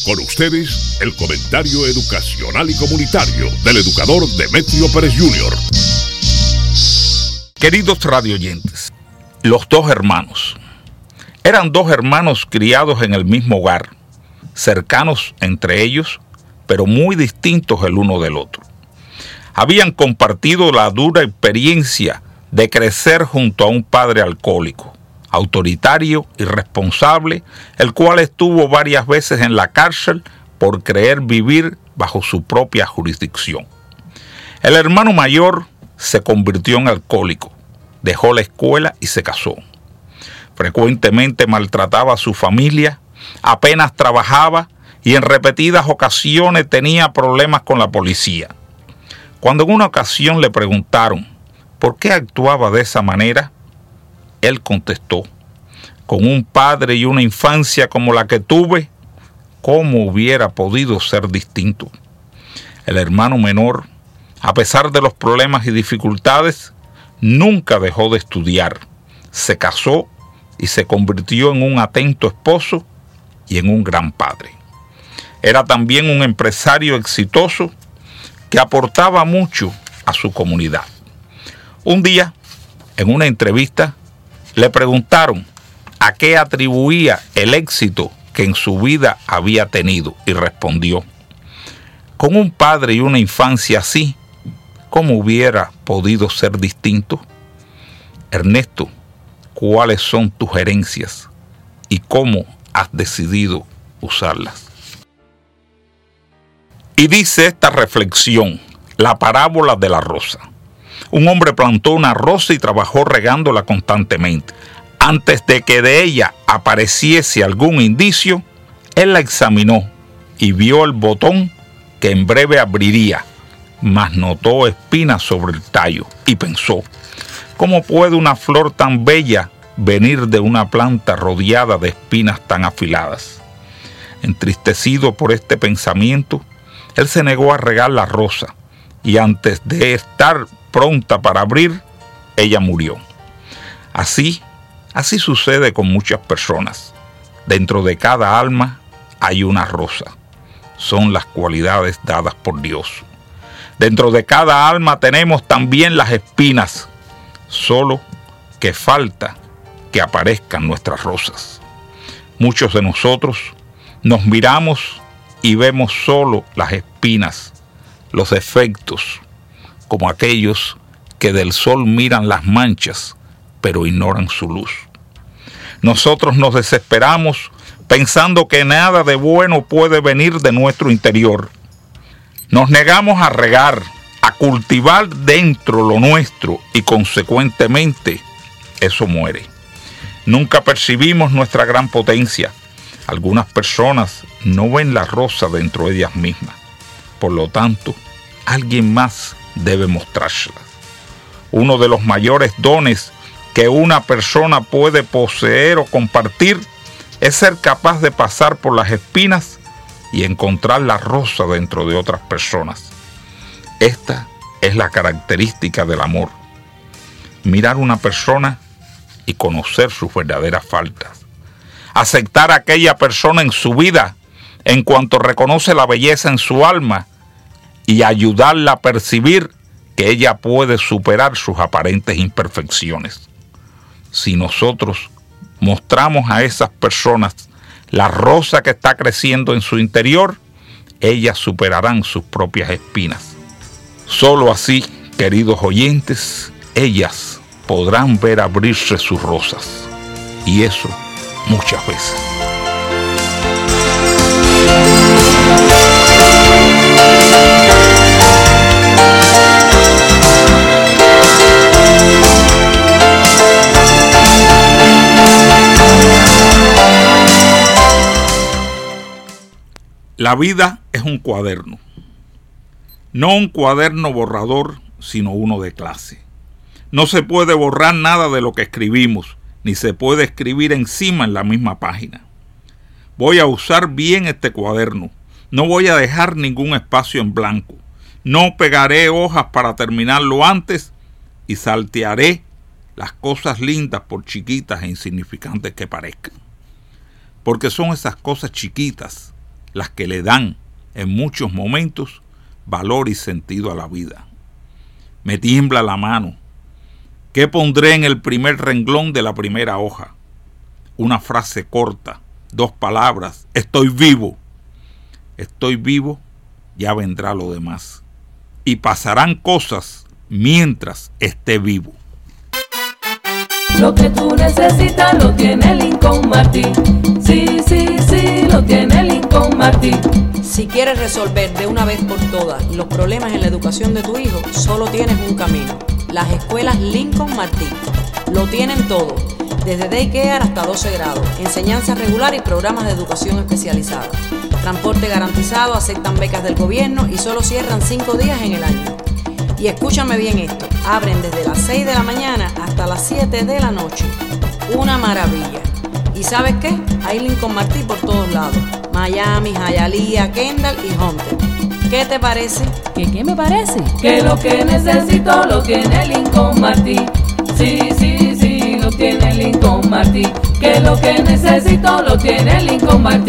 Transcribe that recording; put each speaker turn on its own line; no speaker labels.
Con ustedes, el comentario educacional y comunitario del educador Demetrio Pérez Jr.
Queridos radioyentes, los dos hermanos. Eran dos hermanos criados en el mismo hogar, cercanos entre ellos, pero muy distintos el uno del otro. Habían compartido la dura experiencia de crecer junto a un padre alcohólico, autoritario, irresponsable, el cual estuvo varias veces en la cárcel por creer vivir bajo su propia jurisdicción. El hermano mayor se convirtió en alcohólico, dejó la escuela y se casó. Frecuentemente maltrataba a su familia, apenas trabajaba y en repetidas ocasiones tenía problemas con la policía. Cuando en una ocasión le preguntaron por qué actuaba de esa manera, él contestó: con un padre y una infancia como la que tuve, ¿cómo hubiera podido ser distinto? El hermano menor, a pesar de los problemas y dificultades, nunca dejó de estudiar, se casó y se convirtió en un atento esposo y en un gran padre. Era también un empresario exitoso que aportaba mucho a su comunidad. Un día, en una entrevista, le preguntaron a qué atribuía el éxito que en su vida había tenido y respondió: con un padre y una infancia así, ¿cómo hubiera podido ser distinto? Ernesto, ¿cuáles son tus herencias y cómo has decidido usarlas? Y dice esta reflexión, la parábola de la rosa. Un hombre plantó una rosa y trabajó regándola constantemente. Antes de que de ella apareciese algún indicio, él la examinó y vio el botón que en breve abriría, mas notó espinas sobre el tallo y pensó: ¿cómo puede una flor tan bella venir de una planta rodeada de espinas tan afiladas? Entristecido por este pensamiento, él se negó a regar la rosa y antes de estar pronta para abrir, ella murió. Así sucede con muchas personas. Dentro de cada alma hay una rosa. Son las cualidades dadas por Dios. Dentro de cada alma tenemos también las espinas, solo que falta que aparezcan nuestras rosas. Muchos de nosotros nos miramos y vemos solo las espinas, los defectos, como aquellos que del sol miran las manchas, pero ignoran su luz. Nosotros nos desesperamos pensando que nada de bueno puede venir de nuestro interior. Nos negamos a regar, a cultivar dentro lo nuestro y consecuentemente eso muere. Nunca percibimos nuestra gran potencia. Algunas personas no ven la rosa dentro de ellas mismas. Por lo tanto, alguien más debe mostrársela. Uno de los mayores dones que una persona puede poseer o compartir es ser capaz de pasar por las espinas y encontrar la rosa dentro de otras personas. Esta es la característica del amor. Mirar a una persona y conocer sus verdaderas faltas. Aceptar a aquella persona en su vida en cuanto reconoce la belleza en su alma y ayudarla a percibir que ella puede superar sus aparentes imperfecciones. Si nosotros mostramos a esas personas la rosa que está creciendo en su interior, ellas superarán sus propias espinas. Solo así, queridos oyentes, ellas podrán ver abrirse sus rosas. Y eso muchas veces. La vida es un cuaderno. No un cuaderno borrador, sino uno de clase. No se puede borrar nada de lo que escribimos, ni se puede escribir encima en la misma página. Voy a usar bien este cuaderno. No voy a dejar ningún espacio en blanco. No pegaré hojas para terminarlo antes y saltearé las cosas lindas por chiquitas e insignificantes que parezcan. Porque son esas cosas chiquitas las que le dan en muchos momentos valor y sentido a la vida. Me tiembla la mano. ¿Qué pondré en el primer renglón de la primera hoja? Una frase corta, 2 palabras: estoy vivo. Estoy vivo, ya vendrá lo demás. Y pasarán cosas mientras esté vivo.
Lo que tú necesitas lo tiene Lincoln Martin. Sí, sí, sí, lo tiene Lincoln Martin.
Si quieres resolver de una vez por todas los problemas en la educación de tu hijo, solo tienes un camino: las escuelas Lincoln Martin. Lo tienen todo, desde daycare hasta 12 grados, enseñanza regular y programas de educación especializada. Transporte garantizado, aceptan becas del gobierno y solo cierran 5 días en el año. Y escúchame bien esto, abren desde las 6 de la mañana hasta las 7 de la noche. Una maravilla. ¿Y sabes qué? Hay Lincoln Martin por todos lados: Miami, Hialeah, Kendall y Hunter. ¿Qué te parece?
¿Qué me parece? Que lo que necesito lo tiene Lincoln Martin. Sí, sí, sí, lo tiene Lincoln Martin. Que lo que necesito lo tiene Lincoln Martin.